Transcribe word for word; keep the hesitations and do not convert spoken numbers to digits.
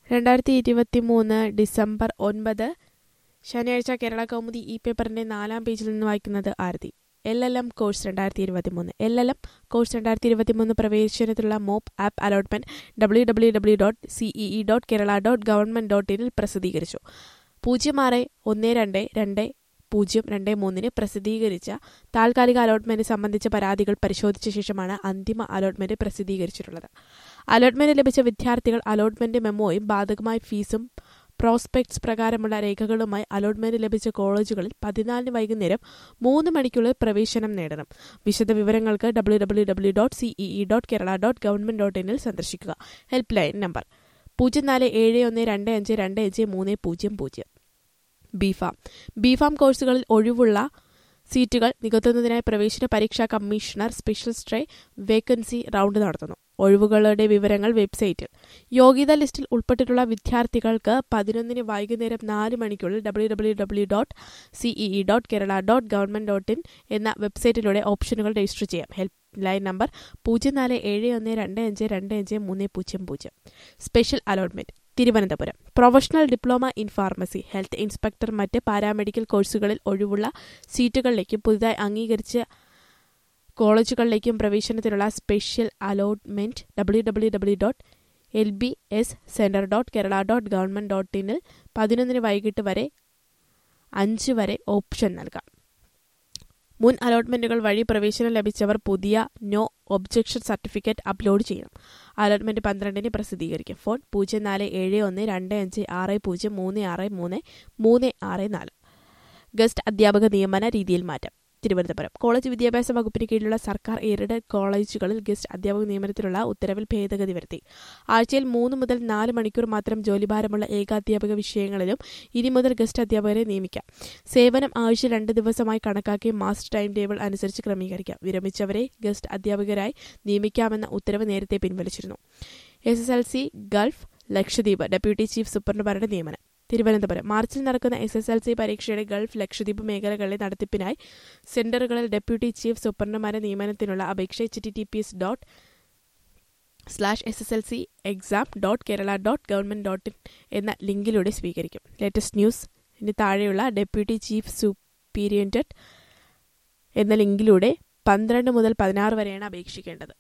രണ്ടായിരത്തി ഇരുപത്തി മൂന്ന് ഡിസംബർ ഒൻപത് ശനിയാഴ്ച കേരള കൗമുദി ഈ പേപ്പറിന്റെ നാലാം പേജിൽ നിന്ന് വായിക്കുന്നത് Arathi. L L M course രണ്ടായിരത്തി ഇരുപത്തി മൂന്ന് എൽ എൽ എം കോഴ്സ് രണ്ടായിരത്തി ഇരുപത്തി മൂന്ന് പ്രവേശനത്തിലുള്ള mop up allotment W W W dot CEE dot Kerala dot government dot ഇനിൽ പ്രസിദ്ധീകരിച്ചു. പൂജ്യം ആറ് ഒന്ന് രണ്ട് രണ്ട് പൂജ്യം രണ്ട് മൂന്നിന് പ്രസിദ്ധീകരിച്ച താൽക്കാലിക അലോട്ട്മെന്റ് സംബന്ധിച്ച പരാതികൾ പരിശോധിച്ച ശേഷമാണ് അന്തിമ അലോട്ട്മെന്റ് പ്രസിദ്ധീകരിച്ചിട്ടുള്ളത്. അലോട്ട്മെന്റ് ലഭിച്ച വിദ്യാർത്ഥികൾ അലോട്ട്മെന്റ് മെമ്മോയും ബാധകമായ ഫീസും പ്രോസ്പെക്ട്സ് പ്രകാരമുള്ള രേഖകളുമായി അലോട്ട്മെന്റ് ലഭിച്ച കോളേജുകളിൽ പതിനാലിന് വൈകുന്നേരം മൂന്ന് മണിക്കുള്ളിൽ പ്രവേശനം നേടണം. വിശദ വിവരങ്ങൾക്ക് W W W dot CEE dot Kerala dot government dot ഇനിൽ സന്ദർശിക്കുക. ഹെൽപ്പ് ലൈൻ നമ്പർ പൂജ്യം നാല് ഏഴ് ഒന്ന് രണ്ട് അഞ്ച് രണ്ട് അഞ്ച് മൂന്ന് പൂജ്യം പൂജ്യം. ബിഫാം ബിഫാം കോഴ്സുകളിൽ ഒഴിവുള്ള സീറ്റുകൾ നികത്തുന്നതിനായി പ്രവേശന പരീക്ഷാ commissioner special stray vacancy round നടത്തുന്നു. ഒഴിവുകളുടെ വിവരങ്ങൾ വെബ്സൈറ്റിൽ. യോഗ്യതാ ലിസ്റ്റിൽ ഉൾപ്പെട്ടിട്ടുള്ള വിദ്യാർത്ഥികൾക്ക് പതിനൊന്നിന് വൈകുന്നേരം നാല് മണിക്കുള്ളിൽ W W W dot CEE dot Kerala dot government dot in എന്ന വെബ്സൈറ്റിലൂടെ ഓപ്ഷനുകൾ രജിസ്റ്റർ ചെയ്യാം. ഹെൽപ്പ് ലൈൻ നമ്പർ പൂജ്യം നാല് ഏഴ് ഒന്ന് രണ്ട് അഞ്ച് രണ്ട് അഞ്ച് മൂന്ന് പൂജ്യം പൂജ്യം. Special allotment Thiruvananthapuram professional diploma in pharmacy, health inspector, മറ്റ് പാരാമെഡിക്കൽ കോഴ്സുകളിൽ ഒഴിവുള്ള സീറ്റുകളിലേക്കും പുതുതായി അംഗീകരിച്ച കോളേജുകളിലേക്കും പ്രവേശനത്തിനുള്ള special allotment W W W dot L B S centre dot Kerala dot government dot ഇനിൽ പതിനൊന്നിന് വൈകിട്ട് വരെ അഞ്ച് വരെ ഓപ്ഷൻ നൽകാം. മുൻ അലോട്ട്മെന്റുകൾ വഴി പ്രവേശനം ലഭിച്ചവർ പുതിയ നോ ഒബ്ജക്ഷൻ സർട്ടിഫിക്കറ്റ് അപ്ലോഡ് ചെയ്യണം. അലോട്ട്മെന്റ് പന്ത്രണ്ടിന് പ്രസിദ്ധീകരിക്കും. ഫോൺ പൂജ്യം നാല് ഏഴ് ഒന്ന് രണ്ട് അഞ്ച് ആറ് പൂജ്യം മൂന്ന് ആറ് മൂന്ന് മൂന്ന് ആറ് നാല്. ഗസ്റ്റ് അധ്യാപക നിയമന രീതിയിൽ മാറ്റം. തിരുവനന്തപുരം കോളേജ് വിദ്യാഭ്യാസ വകുപ്പിന് കീഴിലുള്ള സർക്കാർ എയ്ഡഡ് കോളേജുകളിൽ ഗസ്റ്റ് അധ്യാപക നിയമനത്തിലുള്ള ഉത്തരവിൽ ഭേദഗതി വരുത്തി. ആഴ്ചയിൽ മൂന്ന് മുതൽ നാല് മണിക്കൂർ മാത്രം ജോലിഭാരമുള്ള ഏകാധ്യാപക വിഷയങ്ങളിലും ഇനി മുതൽ ഗസ്റ്റ് അധ്യാപകരെ നിയമിക്കാം. സേവനം ആഴ്ച രണ്ട് ദിവസമായി കണക്കാക്കി മാസ്റ്റർ ടൈം ടേബിൾ അനുസരിച്ച് ക്രമീകരിക്കാം. വിരമിച്ചവരെ ഗസ്റ്റ് അധ്യാപകരായി നിയമിക്കാമെന്ന ഉത്തരവ് നേരത്തെ പിൻവലിച്ചിരുന്നു. S S L C Gulf Lakshadweep deputy chief സൂപ്രണ്ടുമാരുടെ നിയമനം. തിരുവനന്തപുരം മാർച്ചിൽ നടക്കുന്ന എസ് എസ് എൽ സി പരീക്ഷയുടെ ഗൾഫ് ലക്ഷദ്വീപ് മേഖലകളിലെ നടത്തിപ്പിനായി സെന്ററുകളിൽ ഡെപ്യൂട്ടി ചീഫ് സൂപ്രണ്ടുമാരുടെ നിയമനത്തിനുള്ള അപേക്ഷ H T T P S dot slash S S L C exam dot Kerala dot government dot in എന്ന ലിങ്കിലൂടെ സ്വീകരിക്കും. ലേറ്റസ്റ്റ് ന്യൂസിന് താഴെയുള്ള ഡെപ്യൂട്ടി ചീഫ് സൂപ്പീരിയന്റന്റ് എന്ന ലിങ്കിലൂടെ പന്ത്രണ്ട് മുതൽ പതിനാറ് വരെയാണ് അപേക്ഷിക്കേണ്ടത്.